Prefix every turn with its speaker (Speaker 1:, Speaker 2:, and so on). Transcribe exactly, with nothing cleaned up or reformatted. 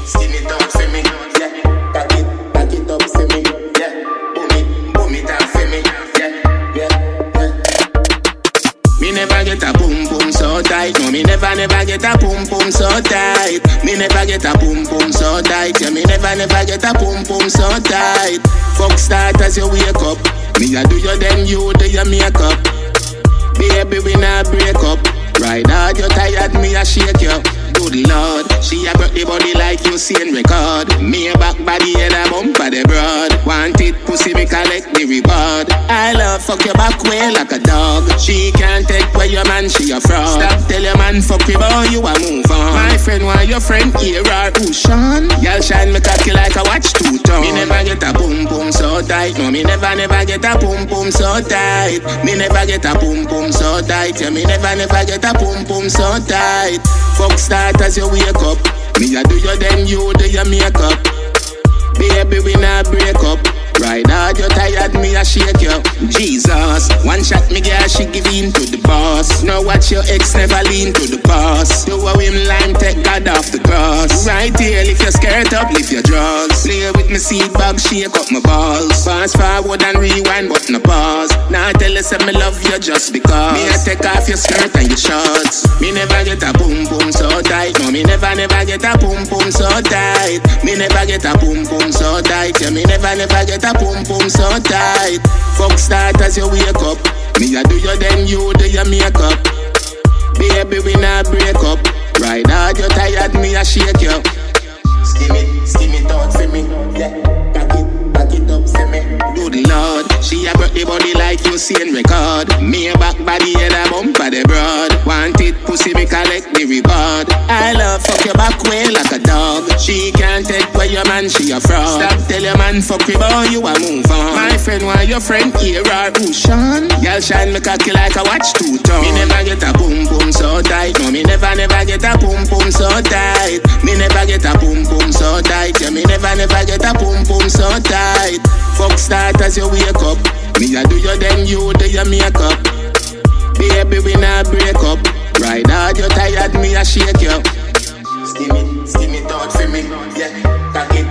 Speaker 1: skin it out for me, yeah. Back it, back it up for me, yeah. Boom it, boom it up for me, yeah, yeah, yeah. Me never get a boom boom so tight. No, me never never get a boom boom so tight. Me never get a boom boom so tight. Yeah, me never never get a boom boom so tight. Fuck start as you wake up. Me a do you then you do your makeup. Baby we not break up. Right hard you tired me a shake you. Good Lord, she a broke the body like you seen record. Me a back body and a bump for the broad. Want it pussy me collect the reward. I love fuck your back way like a dog. She can't take where your man she a fraud. Stop tell your man fuck you boy you a move on. My friend want your friend here or who Sean? Y'all shine me cocky like a watch two tone. Me never get a boom boom so tight. No me never never get a boom boom so tight. Me never get a boom boom so tight. Yeah me never never get a boom boom so tight. Fuck start as you wake up. Me a do you then you do your makeup. Baby we not break up. Right hard you tired me a shake you. Jesus, one shot me girl she give in to the boss. Now watch your ex never lean to the boss. Do a him lime take God off the cross. Right here lift your skirt up, lift your drawers. Play with me seat bag, shake up my balls. Fast forward and rewind but no pause. Now tell us that me love you just because. Me a take off your skirt and your shorts. Me never get a boom boom so tight. No me never never get a boom boom so tight. Me never get a boom boom so tight. Yeah me never never get a boom boom so tight. Fuck start as you wake up. Me a do you then you do your makeup. Baby we not break up. Right hard you tired me a shake you. Skim it, skim it out for me, yeah. Back it, back it up for me. Good Lord, she a broke the body like you seen record. Me a back body and a bump for the broad. Want it pussy me collect the reward. I love fuck your back way like a dog. She can't take where your man she a fraud. Stop tell your man fuck you boy you a move on. My friend want your friend here or who Sean? Y'all shine me cocky like a watch two tone. Me never get a boom boom so tight. No me never never get a boom boom so tight. Me never get a boom boom so tight. Yeah me never never get a boom boom so tight. Fuck start as you wake up. Me a do you then you do your makeup. Baby we not break up. Right hard you tired me a shake you. Skim it, skim it out for me, yeah. Cock it,